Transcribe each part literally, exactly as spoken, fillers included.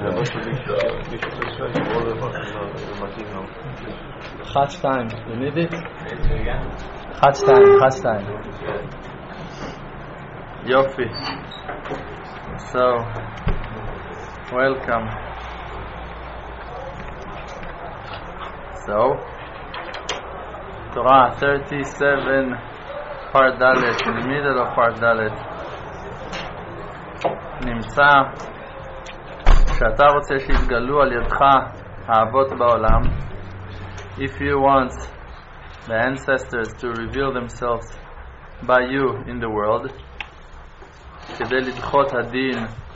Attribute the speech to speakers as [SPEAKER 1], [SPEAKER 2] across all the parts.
[SPEAKER 1] אחת שתיים, you need it? אחת שתיים, אחת שתיים. יופי. So, welcome. So, Torah thirty-seven, part Dalet, in the middle of part Dalet. נמצא שאתה רוצה שיתגלו על ידך האבות בעולם. If you want the ancestors to reveal themselves by you in the world, כדי לדחות הדין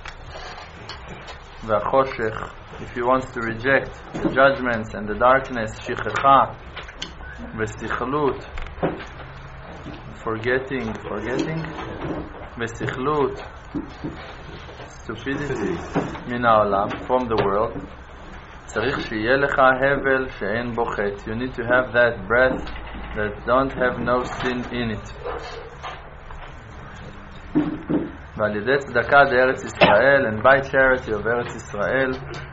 [SPEAKER 1] והחושך, if you want to reject the judgments and the darkness, שכחה וסכלות, forgetting, forgetting, וסכלות, stupidity, מן העולם, from the world, צריך שיהיה לך הבל שאין בו חטא. You need to have that breath that don't have no sin in it. ועל ידי צדקה בארץ ישראל, and by charity of ארץ ישראל,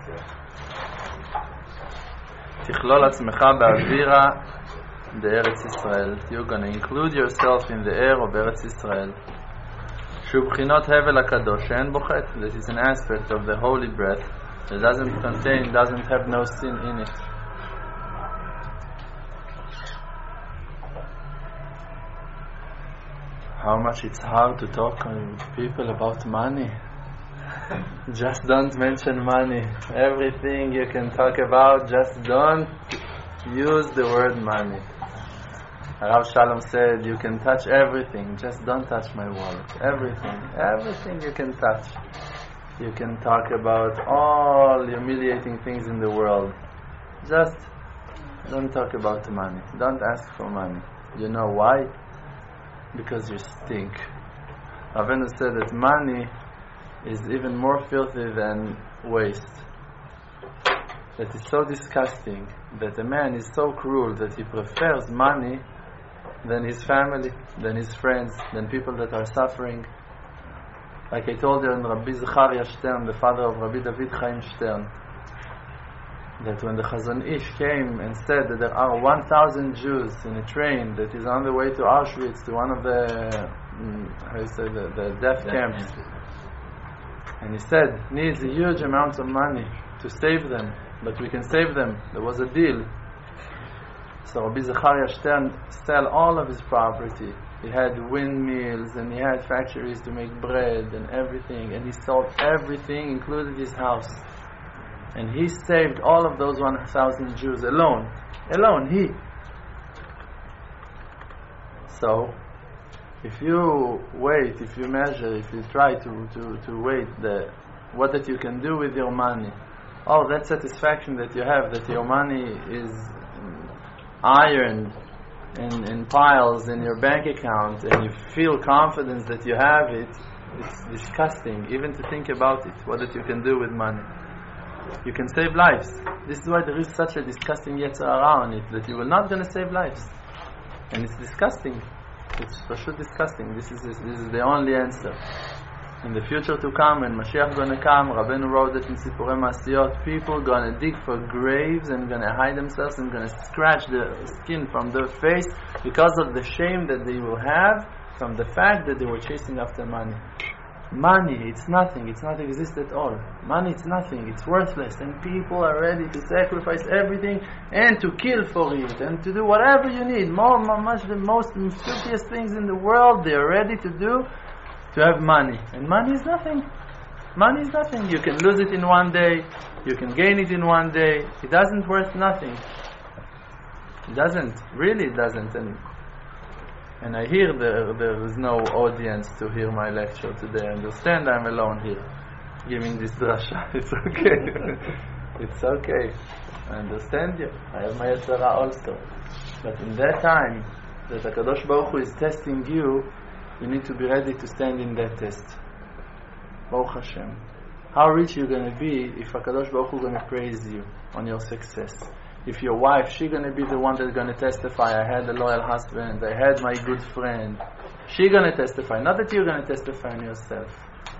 [SPEAKER 1] תכלול עצמך באווירה בארץ ישראל. You're going to include yourself in the air of ארץ ישראל. שהוא בחינות הבל הקדוש שאין בו חטא. This is an aspect of the holy breath that doesn't contain, doesn't have no sin in it. How much it's hard to talk with people about money. Just don't mention money. Everything you can talk about, just don't use the word money. Rav Shalom said, you can touch everything, just don't touch my wallet. Everything, everything you can touch. You can talk about all humiliating things in the world. Just don't talk about money. Don't ask for money. You know why? Because you stink. Avinu said that money is even more filthy than waste. That is so disgusting that a man is so cruel that he prefers money than his family, than his friends, than people that are suffering. Like I told you in Rabbi Zecharia Stern, the father of Rabbi David Chaim Stern, that when the Chazon Ish came and said that there are one thousand Jews in a train that is on the way to Auschwitz, to one of the, how you say, the, the death camps, and he said, needs a huge amount of money to save them, but we can save them. There was a deal. So Rabbi Zecharia Stern sell all of his property. He had windmills and he had factories to make bread and everything, and he sold everything, including his house. And he saved all of those one thousand Jews alone. Alone, he. So, if you wait, if you measure, if you try to, to, to wait the, what that you can do with your money, oh, that satisfaction that you have, that your money is ironed in, in piles in your bank account, and you feel confidence that you have it, it's disgusting, even to think about it, what that you can do with money. You can save lives. This is why there is such a disgusting yetzer hara on it, that you are not going to save lives. And it's disgusting. It's for sure disgusting. This is this is the only answer. In the future to come, when Mashiach going to come, Rabbeinu wrote that in Sipurei Masiyot, people going to dig for graves and going to hide themselves and going to scratch the skin from their face because of the shame that they will have from the fact that they were chasing after money. Money, it's nothing, it's not exist at all. Money, it's nothing, it's worthless, and people are ready to sacrifice everything and to kill for it and to do whatever you need. More, more much the most filthiest things in the world they are ready to do to have money. And money is nothing. Money is nothing. You can lose it in one day, you can gain it in one day. It doesn't worth nothing. It doesn't, really it doesn't. And And I hear there, there is no audience to hear my lecture today. I understand I'm alone here giving this drasha. It's okay. It's okay. I understand you. I have my yetzer hara also. But in that time that HaKadosh Baruch Hu is testing you, you need to be ready to stand in that test. Baruch Hashem. How rich you're going to be if HaKadosh Baruch Hu is going to praise you on your success. If your wife, she's going to be the one that's going to testify, I had a loyal husband, I had my good friend. She's going to testify, not that you're going to testify on yourself.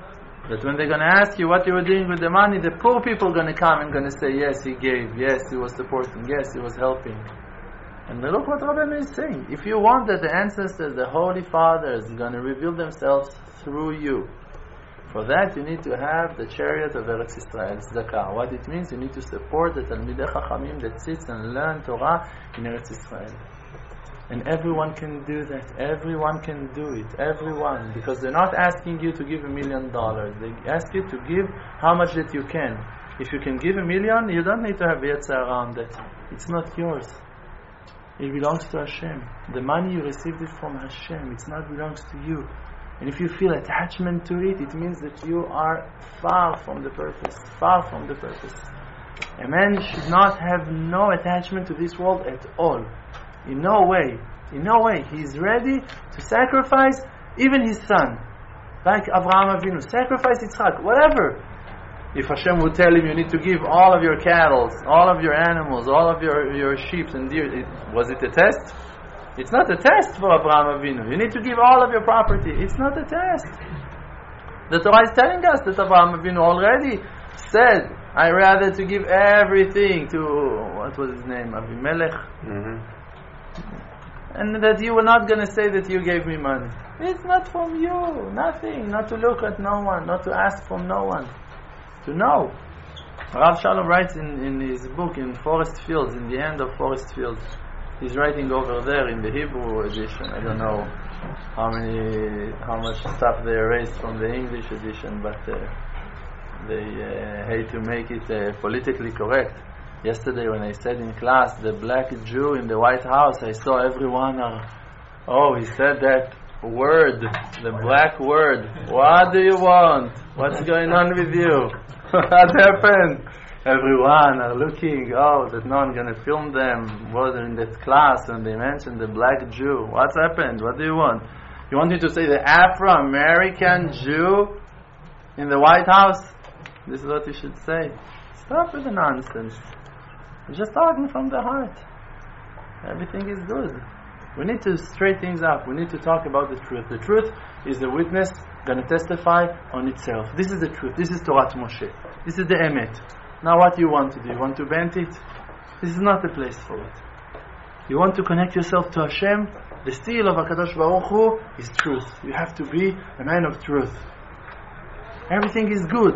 [SPEAKER 1] That when they're going to ask you what you were doing with the money, the poor people are going to come and going to say, yes, he gave, yes, he was supporting, yes, he was helping. And look what Rabbeinu is saying. If you want that the ancestors, the Holy Fathers, are going to reveal themselves through you, for that you need to have the chariot of Eretz Yisrael, Tzedakah. What it means, you need to support the Talmidei Chachamim that sits and learn Torah in Eretz Yisrael. And everyone can do that. Everyone can do it. Everyone. Because they're not asking you to give a million dollars. They ask you to give how much that you can. If you can give a million, you don't need to have Yetzer around it. It's not yours. It belongs to Hashem. The money you received it from Hashem. It not belongs to you. And if you feel attachment to it, it means that you are far from the purpose. Far from the purpose. A man should not have no attachment to this world at all. In no way. In no way. He is ready to sacrifice even his son. Like Avraham Avinu. Sacrifice Yitzchak. Whatever. If Hashem would tell him you need to give all of your cattle, all of your animals, all of your, your sheep and deer, it, was it a test? It's not a test for Avraham Avinu. You need to give all of your property. It's not a test. The Torah is telling us that Avraham Avinu already said, I rather to give everything to, what was his name, Avimelech? Mm-hmm. And that you were not going to say that you gave me money. It's not from you. Nothing. Not to look at no one. Not to ask from no one. To know. Rav Shalom writes in, in his book, in Forest Fields, in the end of Forest Fields, he's writing over there in the Hebrew edition. I don't know how many, how much stuff they erased from the English edition, but uh, they uh, hate to make it uh, politically correct. Yesterday when I said in class, the black Jew in the White House, I saw everyone, uh, oh, he said that word, the black word. What do you want? What's going on with you? What happened? Everyone are looking, oh, that no one's going to film them. Was in that class when they mentioned the black Jew. What's happened? What do you want? You want me to say the Afro-American Jew in the White House? This is what you should say. Stop with the nonsense. You're just talking from the heart. Everything is good. We need to straighten things up. We need to talk about the truth. The truth is the witness going to testify on itself. This is the truth. This is Torat Moshe. This is the Emet. Now what do you want to do? You want to bend it? This is not the place for it. You want to connect yourself to Hashem? The seal of HaKadosh Baruch Hu is truth. You have to be a man of truth. Everything is good.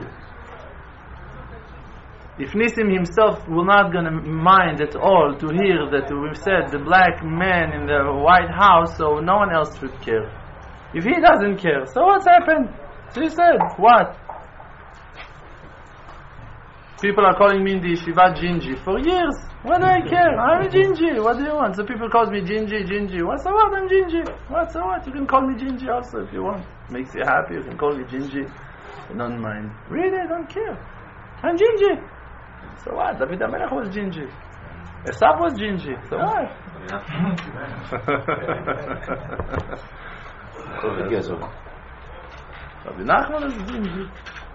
[SPEAKER 1] If Nissim himself will not going to mind at all to hear that we said the black man in the White House, so no one else should care. If he doesn't care, so what's happened? So he said, what? People are calling me in the yeshiva Gingy for years. What do I care? I'm a Gingy. What do you want? So people call me Gingy, Gingy. What's so what? I'm Gingy. What's so what? You can call me Gingy also if you want. Makes you happy. You can call me Gingy. I don't mind. Really, I don't care. I'm Gingy. So what? David HaMelech was Gingy. Esav was Gingy. So what? Rabbi Nachman was Gingy.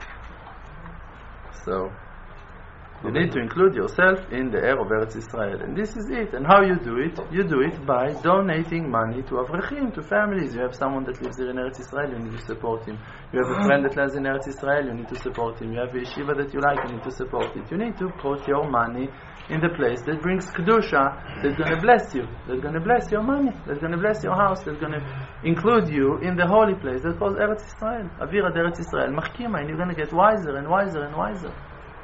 [SPEAKER 1] So you need to include yourself in the air of Eretz Yisrael. And this is it. And how you do it? You do it by donating money to Avrechim, to families. You have someone that lives here in Eretz Yisrael, you need to support him. You have a friend that lives in Eretz Yisrael, you need to support him. You have a yeshiva that you like, you need to support it. You need to put your money in the place that brings Kedusha, that's going to bless you, that's going to bless your money, that's going to bless your house, that's going to include you in the holy place. That's called Eretz Yisrael. Avira Eretz Yisrael. Machkima, and you're going to get wiser and wiser and wiser.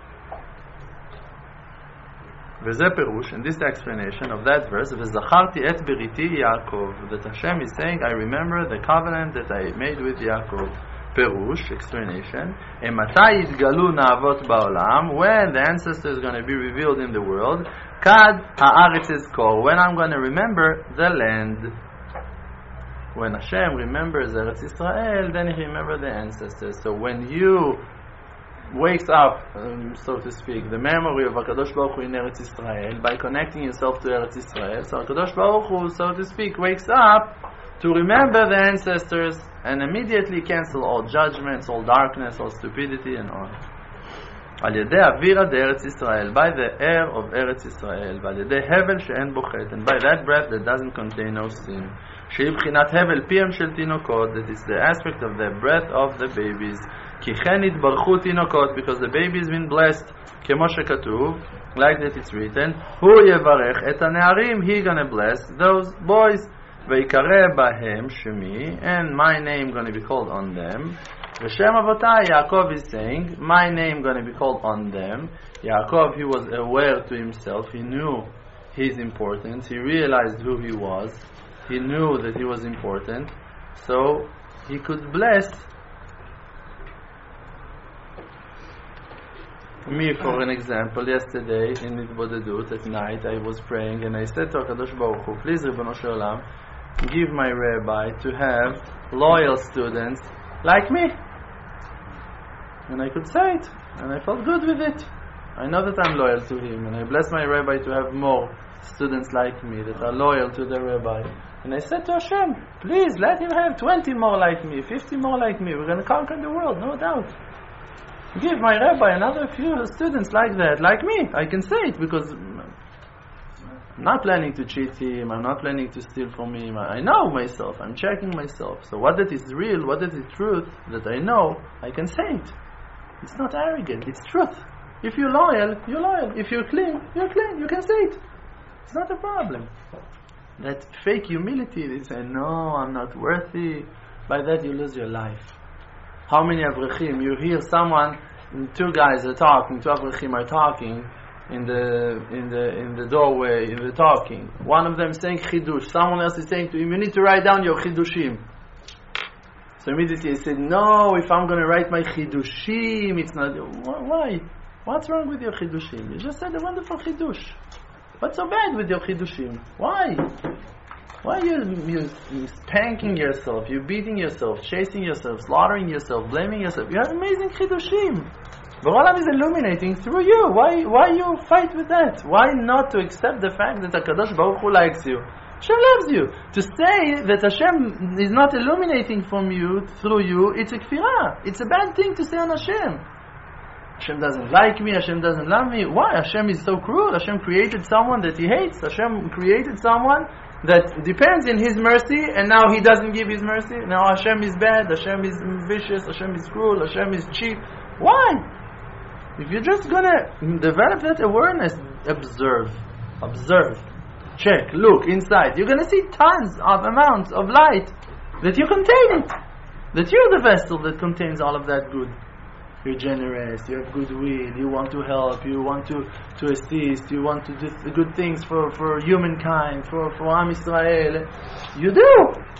[SPEAKER 1] וזה פירוש, and this is the explanation of that verse, וזכרתי את בריתי יעקב, that Hashem is saying, I remember the covenant that I made with Yaakov. פירוש, explanation, ומתי יתגלו נאבות בעולם, when the ancestor is going to be revealed in the world, כד הארץ אזכור, when I'm going to remember the land. When Hashem remembers Eretz Yisrael, then He remembers the ancestors. So when you wakes up, um, so to speak, the memory of HaKadosh Baruch Hu in Eretz Yisrael by connecting yourself to Eretz Yisrael. So HaKadosh Baruch Hu, so to speak, wakes up to remember the ancestors and immediately cancel all judgments, all darkness, all stupidity and all. על ידי אווירה דארץ ישראל, by the air of Eretz Yisrael, ועל ידי הבל שאין בו חטא, and by that breath that doesn't contain no sin. שהיא בחינת הבל פיהם של תינוקות, that is the aspect of the breath of the babies. כי כן התברכו תינוקות, because the baby has been blessed, כמו שכתוב, like that it's written, הוא יברך את הנערים, he gonna bless those boys, ויקרא בהם שמי, and my name gonna be called on them, ושם אבותיי, Yaakov is saying, my name gonna be called on them. Yaakov, he was aware to himself, he knew his importance, he realized who he was, he knew that he was important, so he could bless me. For an example, yesterday in Itbodedut at night I was praying and I said to HaKadosh Baruch Hu, please Ribono Shel Olam, give my rabbi to have loyal students like me. And I could say it, and I felt good with it. I know that I'm loyal to him, and I bless my rabbi to have more students like me that are loyal to the rabbi. And I said to Hashem, please let him have twenty more like me, fifty more like me. We're going to conquer the world, no doubt. Give my rabbi another few students like that, like me. I can say it because I'm not planning to cheat him, I'm not planning to steal from him. I know myself, I'm checking myself. So what that is real, what that is truth, that I know, I can say it. It's not arrogant, it's truth. If you're loyal, you're loyal. If you're clean, you're clean. You can say it. It's not a problem. That fake humility, they say, no, I'm not worthy. By that you lose your life. How many Avrechim, you hear someone, two guys are talking, two Avrechim are talking in the in the in the doorway, in the talking. One of them saying Chidush, someone else is saying to him, you need to write down your Chidushim. So immediately he said, no, if I'm going to write my Chidushim, it's not... Why? What's wrong with your Chidushim? You just said a wonderful Chidush. What's so bad with your Chidushim? Why? Why are you, you, you spanking yourself, you beating yourself, chasing yourself, slaughtering yourself, blaming yourself? You have amazing Chidushim. The Olam is illuminating through you. Why Why you fight with that? Why not to accept the fact that HaKadosh Baruch Hu likes you? Hashem loves you. To say that Hashem is not illuminating from you, through you, it's a kfirah. It's a bad thing to say on Hashem. Hashem doesn't like me, Hashem doesn't love me. Why? Hashem is so cruel. Hashem created someone that He hates. Hashem created someone that depends in His mercy, and now He doesn't give His mercy. Now Hashem is bad, Hashem is vicious, Hashem is cruel, Hashem is cheap. Why? If you're just gonna develop that awareness, observe, observe, check, look inside, you're gonna see tons of amounts of light that you contain it. That you're the vessel that contains all of that good. You're generous, you have goodwill, you want to help, you want to, to assist, you want to do good things for, for humankind, for, for Am Yisrael. You do!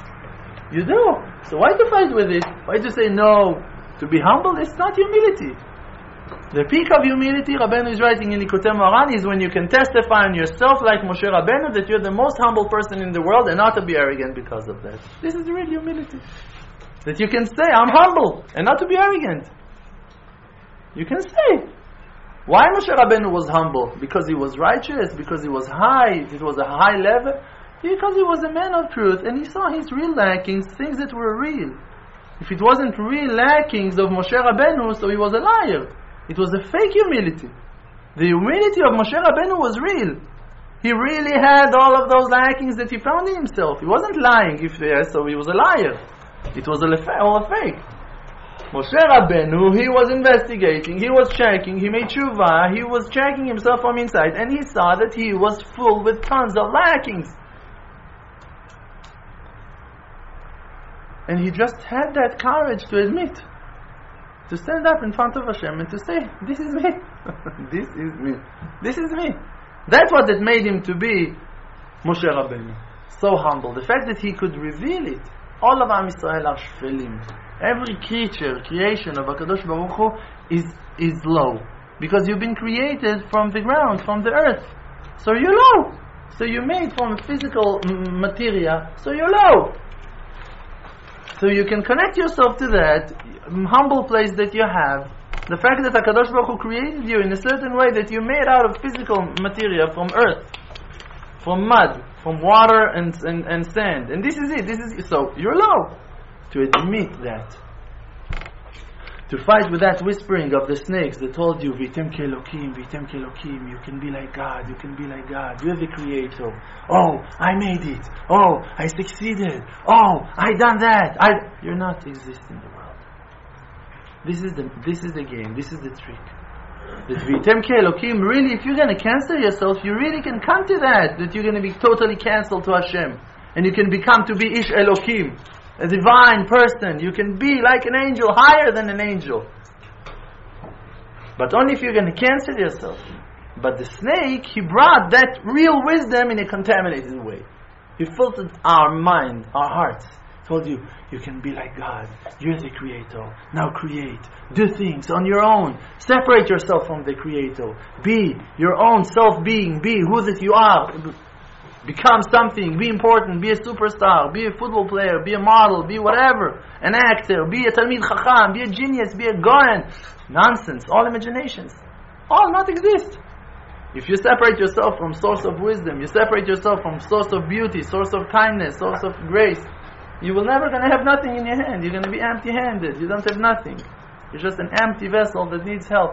[SPEAKER 1] You do! So why to fight with it? Why to say no? To be humble, it's not humility. The peak of humility, Rabbeinu is writing in Likutei Moharan, is when you can testify on yourself like Moshe Rabbeinu that you're the most humble person in the world and not to be arrogant because of that. This is real humility. That you can say, I'm humble, and not to be arrogant. You can say. Why Moshe Rabbeinu was humble? Because he was righteous? Because he was high? It was a high level? Because he was a man of truth and he saw his real lackings, things that were real. If it wasn't real lackings of Moshe Rabbeinu, so he was a liar. It was a fake humility. The humility of Moshe Rabbeinu was real. He really had all of those lackings that he found in himself. He wasn't lying, if yes, so he was a liar. It was all a fake. Moshe Rabbeinu, he was investigating, he was checking, he made tshuva, he was checking himself from inside, and he saw that he was full with tons of lackings. And he just had that courage to admit, to stand up in front of Hashem and to say, this is me, this is me, this is me. That's what that made him to be Moshe Rabbeinu. So humble. The fact that he could reveal it. All of Am Yisrael are shvelim. Every creature, creation of HaKadosh Baruch Hu is, is low. Because you've been created from the ground, from the earth. So you're low. So you're made from physical m- materia, so you're low. So you can connect yourself to that humble place that you have. The fact that HaKadosh Baruch Hu created you in a certain way that you're made out of physical materia from earth, from mud, from water and, and, and sand. And this is it. This is so you're low. To admit that. To fight with that whispering of the snakes that told you, Vitem Kelokim, Vitem Kelokim, you can be like God, you can be like God, you're the creator. Oh, I made it. Oh, I succeeded. Oh, I done that. I You're not existing in the world. This is the this is the game. This is the trick. That V'yitem Ke'elokim, really, if you're going to cancel yourself, you really can come to that, that you're going to be totally cancelled to Hashem. And you can become to be Ish Elokim, a divine person. You can be like an angel, higher than an angel. But only if you're going to cancel yourself. But the snake, he brought that real wisdom in a contaminated way. He filtered our mind, our hearts. Told you, you can be like God. You're the creator. Now create. Do things on your own. Separate yourself from the creator. Be your own self-being. Be who that you are. Become something. Be important. Be a superstar. Be a football player. Be a model. Be whatever. An actor. Be a Talmid Chacham. Be a genius. Be a Goyen. Nonsense. All imaginations. All not exist. If you separate yourself from source of wisdom, you separate yourself from source of beauty, source of kindness, source of grace, you will never going to have nothing in your hand. You're going to be empty-handed. You don't have nothing. You're just an empty vessel that needs help.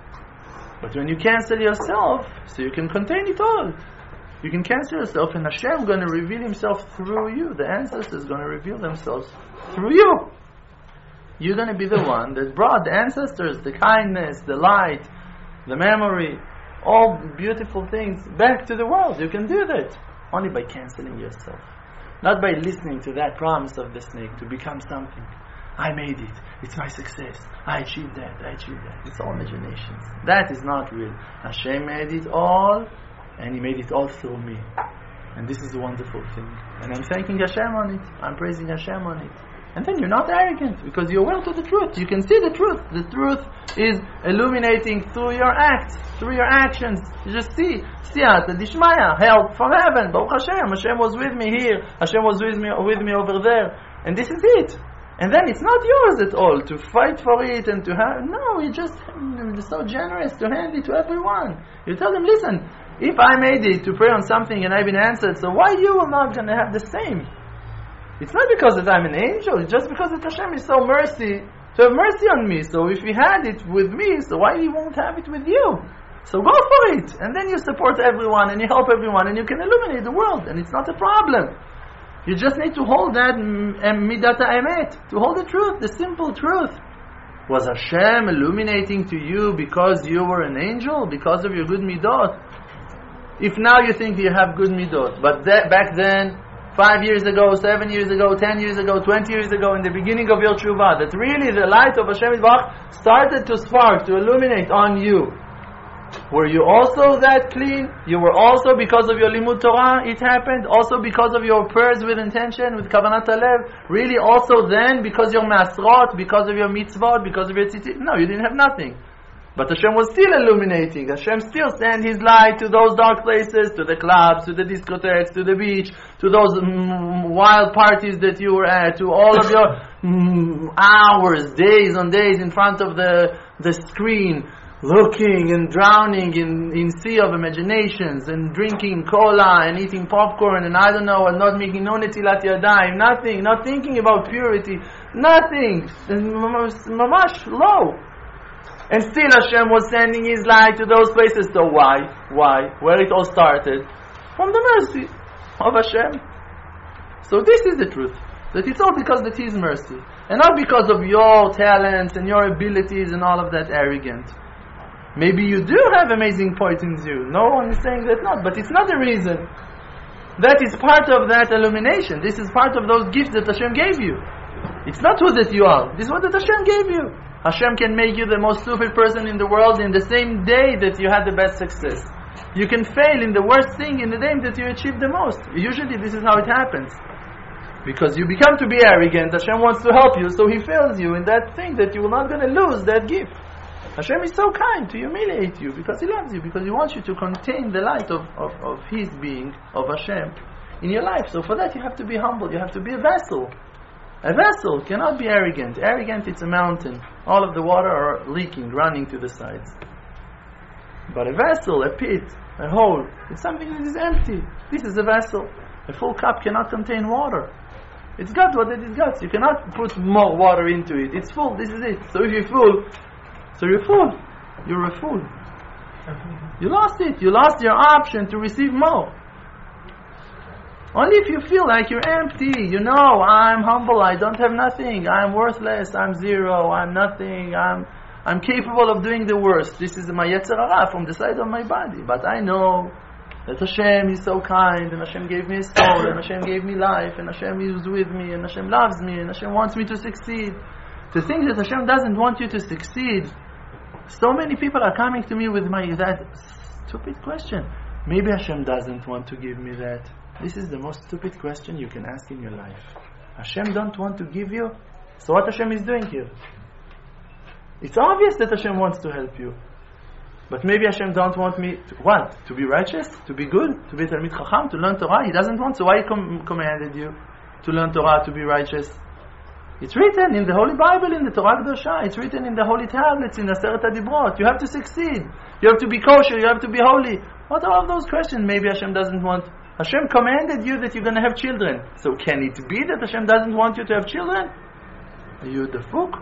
[SPEAKER 1] But when you cancel yourself, so you can contain it all. You can cancel yourself, and Hashem is going to reveal Himself through you. The ancestors are going to reveal themselves through you. You're going to be the one that brought the ancestors, the kindness, the light, the memory, all beautiful things back to the world. You can do that only by canceling yourself. Not by listening to that promise of the snake to become something. I made it. It's my success. I achieved that. I achieved that. It's all imaginations. That is not real. Hashem made it all, and He made it all through me. And this is a wonderful thing. And I'm thanking Hashem on it. I'm praising Hashem on it. And then you're not arrogant, because you're well to the truth. You can see the truth. The truth is illuminating through your acts, through your actions. You just see, Siyata Dishmaya, help from heaven. Baruch Hashem, Hashem was with me here. Hashem was with me, with me over there. And this is it. And then it's not yours at all to fight for it and to have. No, you just you're so generous to hand it to everyone. You tell them, listen, if I made it to pray on something and I've been answered, so why you are not going to have the same? It's not because that I'm an angel, it's just because that Hashem is so mercy, to have mercy on me. So if He had it with me, so why He won't have it with you? So go for it, and then you support everyone, and you help everyone, and you can illuminate the world, and it's not a problem. You just need to hold that midat ha'emet, to hold the truth, the simple truth. Was Hashem illuminating to you because you were an angel, because of your good midot? If now you think you have good midot, but that, back then, Five years ago, seven years ago, ten years ago, twenty years ago, in the beginning of your tshuva, that really the light of Hashem Yisbarach started to spark, to illuminate on you. Were you also that clean? You were also, because of your limud Torah, it happened? Also because of your prayers with intention, with kavanat halev? Really also then, because your masrot, because of your mitzvot, because of your tzitzit? No, you didn't have nothing. But Hashem was still illuminating. Hashem still sent His light to those dark places, to the clubs, to the discotheques, to the beach, to those mm, wild parties that you were at, to all of your mm, hours, days on days in front of the the screen, looking and drowning in, in sea of imaginations, and drinking cola and eating popcorn and I don't know, and not making no netilat yadayim, nothing, not thinking about purity, nothing, mamash low. And still Hashem was sending His light to those places. So why? Why? Where it all started? From the mercy of Hashem. So this is the truth. That it's all because of His mercy. And not because of your talents and your abilities and all of that arrogant. Maybe you do have amazing points in you. No one is saying that not. But it's not the reason. That is part of that illumination. This is part of those gifts that Hashem gave you. It's not who that you are. This is what that Hashem gave you. Hashem can make you the most stupid person in the world in the same day that you had the best success. You can fail in the worst thing in the day that you achieve the most. Usually this is how it happens. Because you become to be arrogant, Hashem wants to help you, so He fails you in that thing that you are not going to lose that gift. Hashem is so kind to humiliate you because He loves you, because He wants you to contain the light of, of, of His being, of Hashem, in your life. So for that you have to be humble, you have to be a vessel. A vessel cannot be arrogant. Arrogant, it's a mountain. All of the water are leaking, running to the sides. But a vessel, a pit, a hole, it's something that is empty. This is a vessel. A full cup cannot contain water. It's got what it got. You cannot put more water into it. It's full. This is it. So if you're full, so you're full. You're a fool. You lost it. You lost your option to receive more. Only if you feel like you're empty, you know, I'm humble, I don't have nothing, I'm worthless, I'm zero, I'm nothing, I'm I'm capable of doing the worst. This is my Yetzer Hara from the side of my body. But I know that Hashem is so kind, and Hashem gave me His soul, and Hashem gave me life, and Hashem is with me, and Hashem loves me, and Hashem wants me to succeed. To think that Hashem doesn't want you to succeed. So many people are coming to me with my that stupid question. Maybe Hashem doesn't want to give me that. This is the most stupid question you can ask in your life. Hashem don't want to give you? So what Hashem is doing here? It's obvious that Hashem wants to help you. But maybe Hashem don't want me to, what? To be righteous? To be good? To be Talmid Chacham? To learn Torah? He doesn't want, so why He com- commanded you to learn Torah, to be righteous? It's written in the Holy Bible, in the Torah Kedosha. It's written in the Holy Tablets, in the Aseret HaDibrot. You have to succeed. You have to be kosher. You have to be holy. What are all those questions? Maybe Hashem doesn't want. Hashem commanded you that you're going to have children. So can it be that Hashem doesn't want you to have children? Are you dafuk?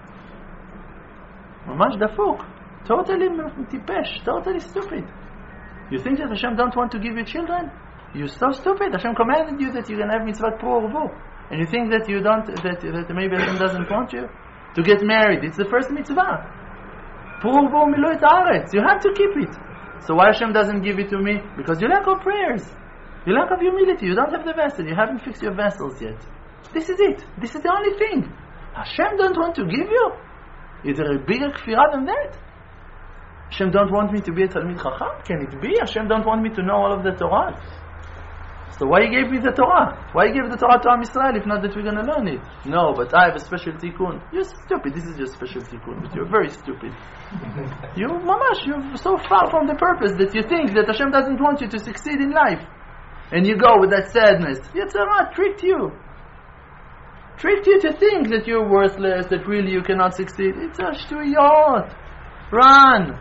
[SPEAKER 1] Mamash dafuk. Totally tipesh. Totally stupid. You think that Hashem don't want to give you children? You're so stupid. Hashem commanded you that you're going to have mitzvah pru urvu. And you think that you don't, that, that maybe Hashem doesn't want you to get married. It's the first mitzvah. Pru urvu milui haaretz. You have to keep it. So why Hashem doesn't give it to me? Because you lack of prayers. You lack of humility. You don't have the vessel. You haven't fixed your vessels yet. This is it. This is the only thing. Hashem don't want to give you? Is there a bigger kfirah than that? Hashem don't want me to be a Talmid Chacham? Can it be? Hashem don't want me to know all of the Torah? So why He gave me the Torah? Why He gave the Torah to Am Yisrael if not that we're going to learn it? No, but I have a special tikkun. You're stupid. This is your special tikkun, but you're very stupid. You, mamash, you're so far from the purpose that you think that Hashem doesn't want you to succeed in life. And you go with that sadness. Yetzer Hara tricked you. Tricked you to think that you're worthless, that really you cannot succeed. It's a shtuyot. Run.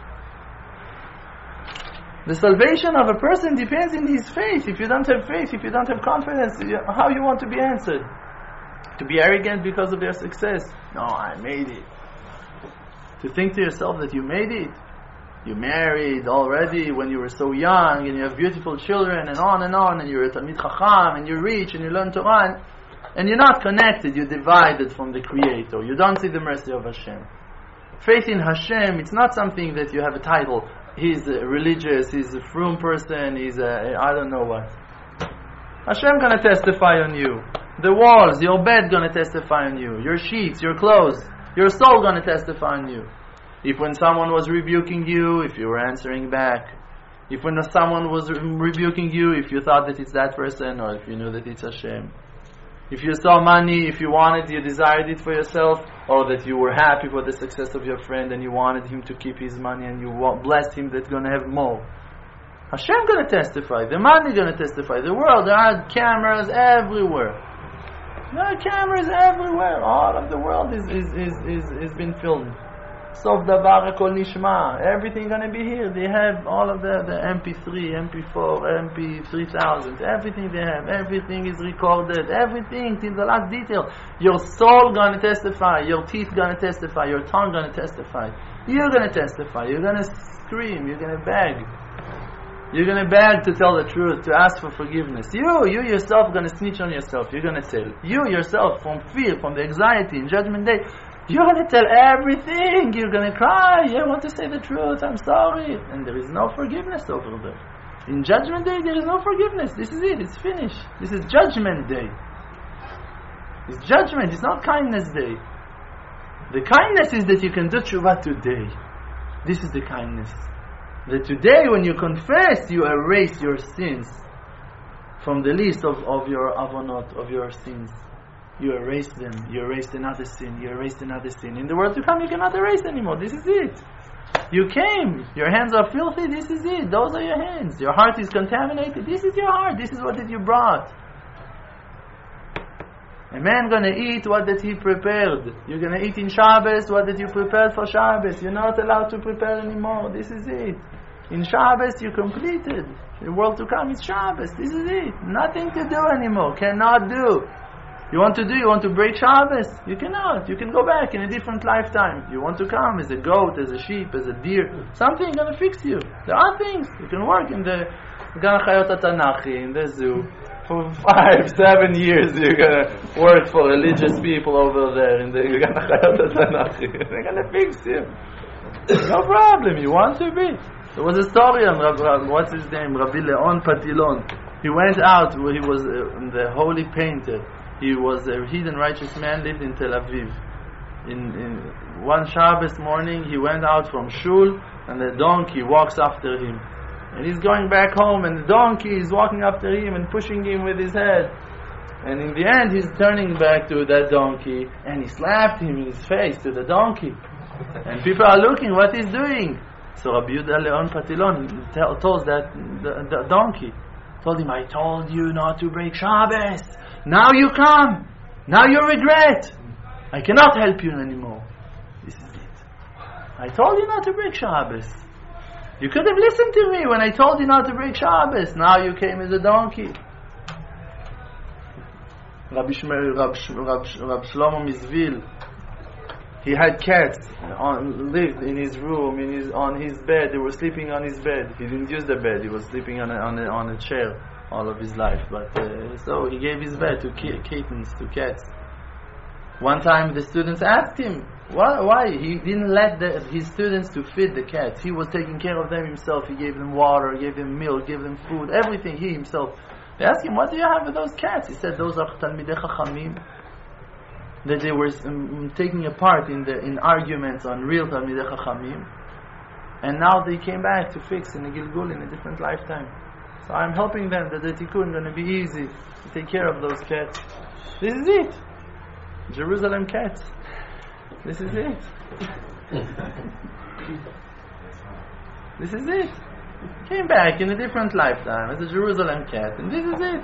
[SPEAKER 1] The salvation of a person depends in his faith. If you don't have faith, if you don't have confidence, how you want to be answered? To be arrogant because of your success? No, I made it. To think to yourself that you made it. You married already when you were so young, and you have beautiful children, and on and on, and you're a Talmid Chacham, and you're rich, and you learn Torah, and you're not connected, you're divided from the Creator. You don't see the mercy of Hashem. Faith in Hashem, it's not something that you have a title. He's a religious, he's a frum person, he's a, I don't know what. Hashem gonna testify on you. The walls, your bed gonna testify on you. Your sheets, your clothes, your soul gonna testify on you. If when someone was rebuking you, if you were answering back. If when someone was rebuking you, if you thought that it's that person, or if you knew that it's Hashem. If you saw money, if you wanted, you desired it for yourself, or that you were happy for the success of your friend and you wanted him to keep his money and you blessed him that's going to have more. Hashem going to testify, the money going to testify, the world, there are cameras everywhere. There are cameras everywhere. All of the world is is is is, is been filmed. Sof davar kol nishma. Everything going to be here. They have all of the, the M P three, M P four, M P three thousand. Everything they have. Everything is recorded. Everything till the last detail. Your soul going to testify. Your teeth going to testify. Your tongue going to testify. You're going to testify. You're going to scream. You're going to beg. You're going to beg to tell the truth, to ask for forgiveness. You, you yourself going to snitch on yourself. You're going to tell. You yourself, from fear, from the anxiety, in Judgment Day, you're going to tell everything. You're going to cry. You want to say the truth. I'm sorry. And there is no forgiveness over there. In Judgment Day, there is no forgiveness. This is it. It's finished. This is Judgment Day. It's judgment. It's not kindness day. The kindness is that you can do tshuva today. This is the kindness. That today, when you confess, you erase your sins from the list of, of your avonot, of your sins. You erase them. You erased another sin. You erased another sin. In the world to come, you cannot erase anymore. This is it. You came. Your hands are filthy. This is it. Those are your hands. Your heart is contaminated. This is your heart. This is what that you brought. A man gonna eat what that he prepared. You're gonna eat in Shabbos what that you prepared for Shabbos. You're not allowed to prepare anymore. This is it. In Shabbos you completed. The world to come is Shabbos. This is it. Nothing to do anymore. Cannot do. You want to do, you want to break Shabbos? You cannot. You can go back in a different lifetime. You want to come as a goat, as a sheep, as a deer. Something gonna fix you. There are things. You can work in the Gan Chayot HaTanachi, in the zoo. for five, seven years you're gonna work for religious people over there, and they're gonna they're gonna fix you. No problem. You want to be. There was a story on Rab, Rab, what's his name, Rabbi Leon Patilon. He went out. He was uh, the holy painter. He was a hidden righteous man. Lived in Tel Aviv. In, in one Shabbos morning, he went out from shul, and the donkey walks after him. And he's going back home, and the donkey is walking after him and pushing him with his head. And in the end, he's turning back to that donkey, and he slapped him in his face to the donkey. And people are looking what he's doing. So Rabbi Yehuda Leon Patilon tell, told that the, the donkey, told him, I told you not to break Shabbos. Now you come. Now you regret. I cannot help you anymore. This is it. I told you not to break Shabbos. You could have listened to me when I told you not to break Shabbos. Now you came as a donkey. Rabbi, Shmer, Rabbi, Rabbi, Rabbi Shlomo Mizvil, he had cats on, lived in his room, in his, on his bed. They were sleeping on his bed. He didn't use the bed. He was sleeping on a, on a, on a chair all of his life. But uh, so he gave his bed to ki- kittens, to cats. One time the students asked him, why, why? He didn't let the, his students to feed the cats. He was taking care of them himself. He gave them water, gave them milk, gave them food, everything, he himself. They asked him, what do you have with those cats? He said, those are Talmidei Chachamim. That they were um, taking a part in the in arguments on real Talmidei Chachamim. And now they came back to fix in a Gilgul in a different lifetime. So I'm helping them that the tikkun is going to be easy to take care of those cats. This is it. Jerusalem cats. This is it. This is it. Came back in a different lifetime as a Jerusalem cat, and this is it.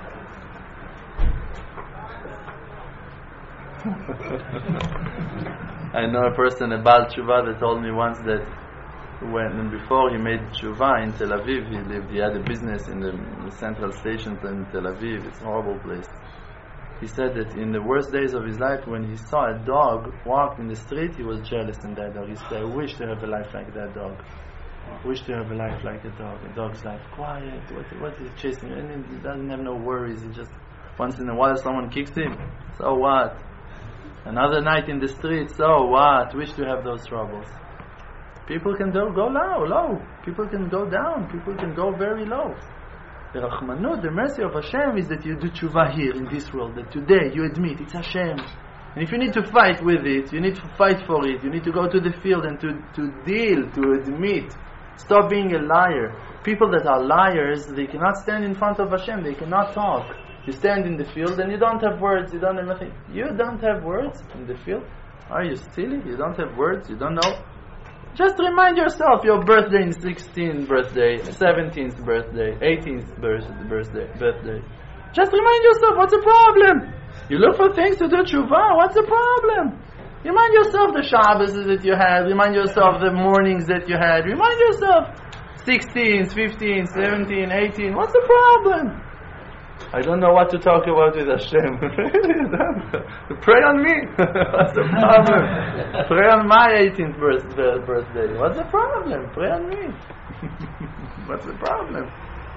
[SPEAKER 1] I know a person, a Baal Tshuva, that told me once that when before he made Tshuva in Tel Aviv, he lived, he had a business in the, in the central station in Tel Aviv. It's a horrible place. He said that in the worst days of his life, when he saw a dog walk in the street, he was jealous in that dog. He said, I wish to have a life like that dog. I wish to have a life like a dog. A dog's life, quiet, what, what is chasing him? And he doesn't have no worries. He just, once in a while someone kicks him. So what? Another night in the street, so what? Wish to have those troubles. People can go, go low, low. People can go down. People can go very low. The Rachmanut, the mercy of Hashem is that you do tshuva here in this world, that today you admit it's Hashem. And if you need to fight with it, you need to fight for it, you need to go to the field and to, to deal, to admit. Stop being a liar. People that are liars, they cannot stand in front of Hashem, they cannot talk. You stand in the field and you don't have words, you don't have nothing. You don't have words in the field? Are you silly? You don't have words, you don't know? Just remind yourself your birthday in sixteenth birthday, seventeenth birthday, eighteenth birthday, birthday. Just remind yourself, what's the problem? You look for things to do tshuva, what's the problem? Remind yourself the Shabbos that you had, remind yourself the mornings that you had, remind yourself sixteen, fifteen, seventeen, eighteen, what's the problem? I don't know what to talk about with Hashem. Pray on me. What's the problem? Pray on my eighteenth birthday. What's the problem? Pray on me. What's the problem?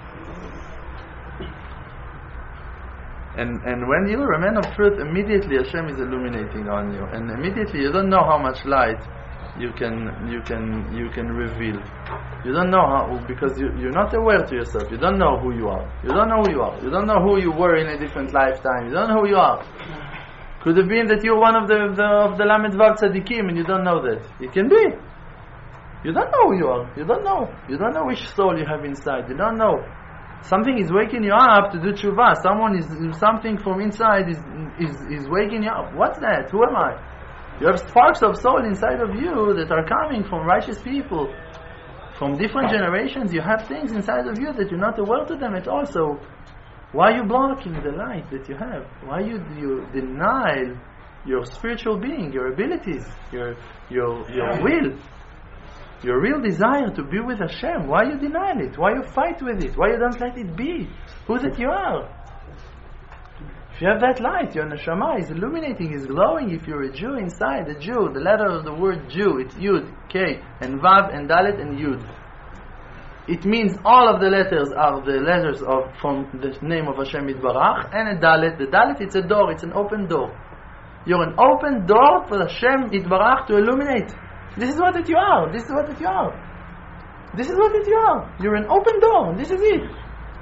[SPEAKER 1] And and when you are a man of truth, immediately Hashem is illuminating on you, and immediately you don't know how much light you can you can you can reveal. You don't know how, because you, you're not aware to yourself. You don't know who you are. You don't know who you are. You don't know who you were in a different lifetime. You don't know who you are. Could have been that you're one of the, the of the Lamed Vav Tzadikim and you don't know that. It can be. You don't know who you are. You don't know. You don't know which soul you have inside. You don't know. Something is waking you up to do tshuva. Someone is, something from inside is, is, is waking you up. What's that? Who am I? You have sparks of soul inside of you that are coming from righteous people. From different generations, you have things inside of you that you're not aware to them at all. So, why are you blocking the light that you have? Why you you deny your spiritual being, your abilities, your your your will, your real desire to be with Hashem? Why you deny it? Why you fight with it? Why you don't let it be? Who that you are? If you have that light, your neshama is illuminating, is glowing. If you're a Jew inside, a Jew, the letter of the word Jew, it's Yud, K, and Vav, and Dalet, and Yud. it means all of the letters are the letters of from the name of Hashem Yitbarach, and a Dalet. The Dalet, it's a door, it's an open door. You're an open door for Hashem Yitbarach to illuminate. This is what it you are. This is what it you are. This is what it you are. You're an open door. This is it.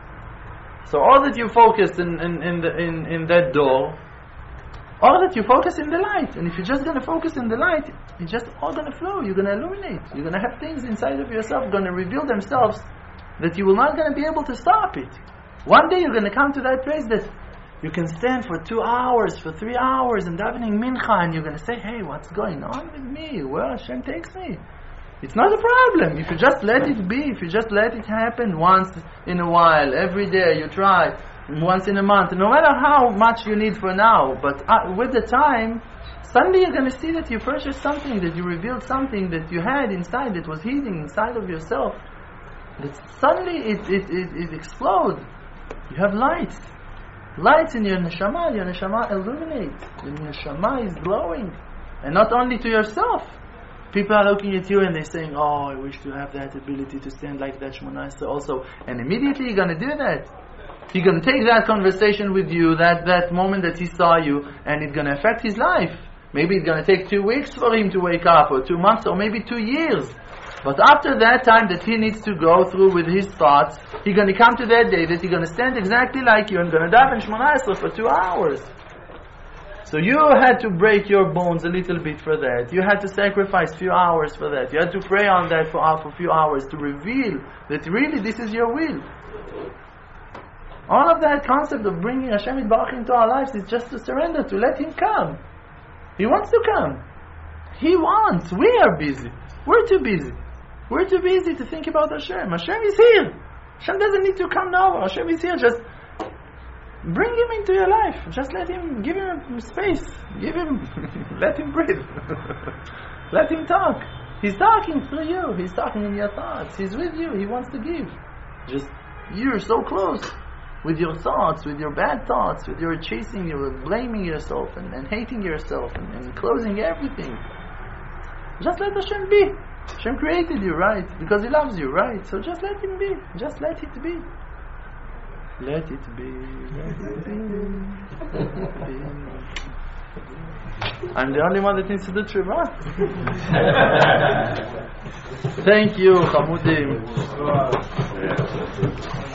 [SPEAKER 1] So all that you focus in in in, the, in in that door, all that you focus in the light. And if you're just going to focus in the light, it's just all going to flow. You're going to illuminate. You're going to have things inside of yourself going to reveal themselves that you will not going to be able to stop it. One day you're going to come to that place that you can stand for two hours, for three hours, and davening mincha, and you're going to say, hey, what's going on with me? Where Hashem takes me? It's not a problem. If you just let it be, if you just let it happen once in a while, every day you try, once in a month, no matter how much you need for now, but uh, with the time, suddenly you're going to see that you purchased something, that you revealed something that you had inside, that was hidden inside of yourself, that suddenly it, it, it, it explodes. You have lights. Lights in your neshama, your neshama illuminates, your neshama is glowing. And not only to yourself. People are looking at you and they're saying, oh, I wish to have that ability to stand like that Shemona Esrei also. And immediately you're going to do that. He's going to take that conversation with you, that, that moment that he saw you, and it's going to affect his life. Maybe it's going to take two weeks for him to wake up, or two months, or maybe two years. But after that time that he needs to go through with his thoughts, he's going to come to that day that he's going to stand exactly like you and going to daven Shemona Esrei for two hours. So you had to break your bones a little bit for that. You had to sacrifice a few hours for that. You had to pray on that for, for a few hours to reveal that really this is your will. All of that concept of bringing Hashem Yitbarach into our lives is just to surrender, to let Him come. He wants to come. He wants. We are busy. We're too busy. We're too busy to think about Hashem. Hashem is here. Hashem doesn't need to come now. Hashem is here. Just bring Him into your life. Just let Him, give Him space. Give Him, let Him breathe. Let Him talk. He's talking through you. He's talking in your thoughts. He's with you. He wants to give. Just, you're so close. With your thoughts, with your bad thoughts, with your chasing, your blaming yourself and, and hating yourself and, and closing everything. Just let Hashem be. Hashem created you, right? Because He loves you, right? So just let Him be. Just let it be. Let it be. Let it be. Let it be. I'm the only one that needs to do tshuva. Thank you, Chamudim.